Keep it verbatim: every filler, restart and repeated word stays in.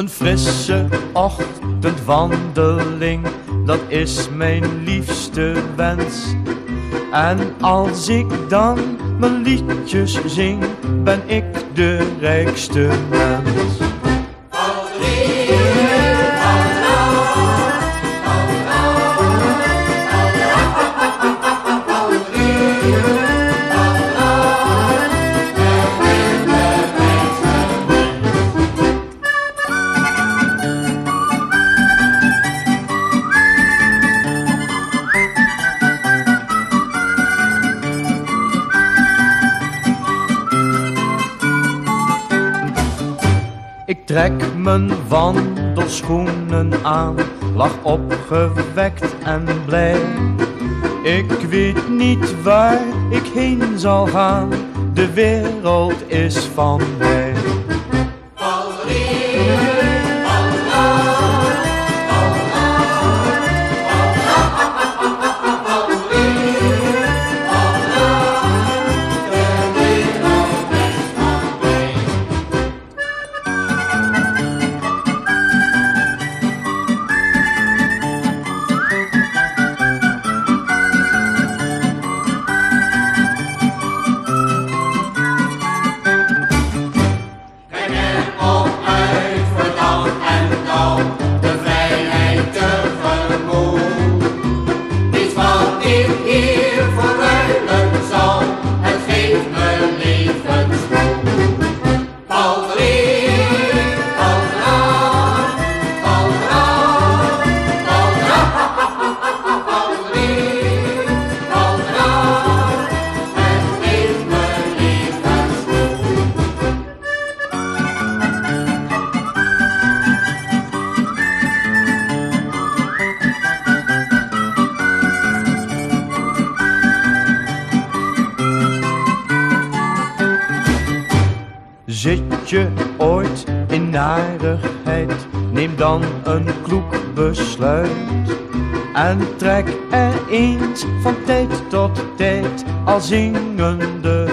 Een frisse ochtendwandeling, dat is mijn liefste wens. En als ik dan mijn liedjes zing, ben ik de rijkste mens. Ik trek mijn wandelschoenen aan, lach opgewekt en blij. Ik weet niet waar ik heen zal gaan, de wereld is van mij. Zit je ooit in narigheid, neem dan een kloek besluit. En trek er eens van tijd tot tijd al zingende